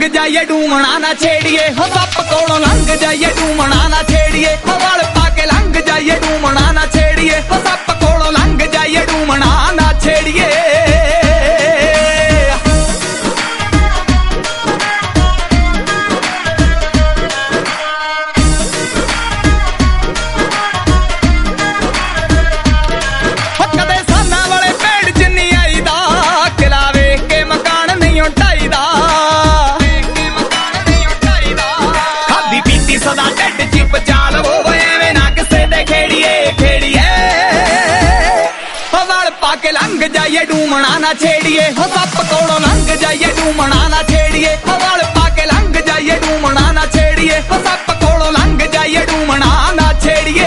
लंघ जाइए डूमना ना छेड़िए हो सप कोलों लंघ जाइए डूमना ना छेड़िए हो वल पाके लंघ जाइए डूमना ना छेड़िए हो सप कोलों लंघ जाइए डूमना ना छेड़िए लंघ जाइए डूमना ना छेड़िए हो सप कोलों लंघ जाइए डूमना ना छेड़िए हो वल पाके लंघ जाइए डूमना ना छेड़िए हो सप कोलों लंघ जाइए डूमना ना छेड़िए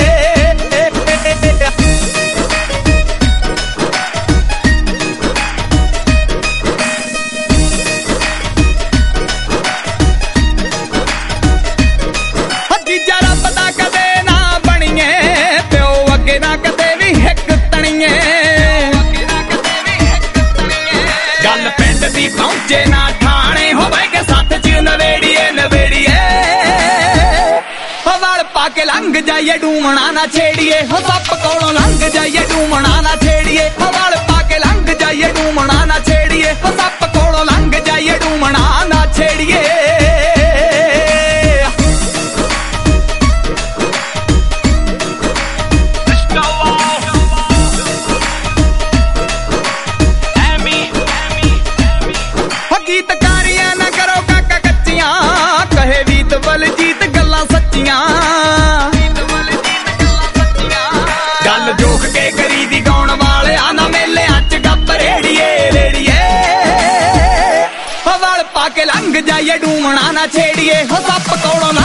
जीजा रब दा कदे ना बणीए प्यो अगे ना कदे भी हिक तणीए पहुंचे ना ठाणे हो के साथ च नवेड़िए नवेड़िए हो वल पाके लंघ जाइए डूमना ना छेड़िए हो सप कोलों लंघ जाइए डूमना ना छेड़िए हो वल पाके लंघ जाइए डूमना ना छेड़िए हो सप कोलों लंघ जाइए डूमना ना छेड़िए गीतकारियां ना करो काका कच्चियां कहे वीत बल जीत गल्लां सच्चियां गल जोख के करी दी गाउण वाले आना मेले अच गप रेड़िए रेड़िए हो वल पाके लंघ जाइए डूमना ना छेड़िए हो सप कोलों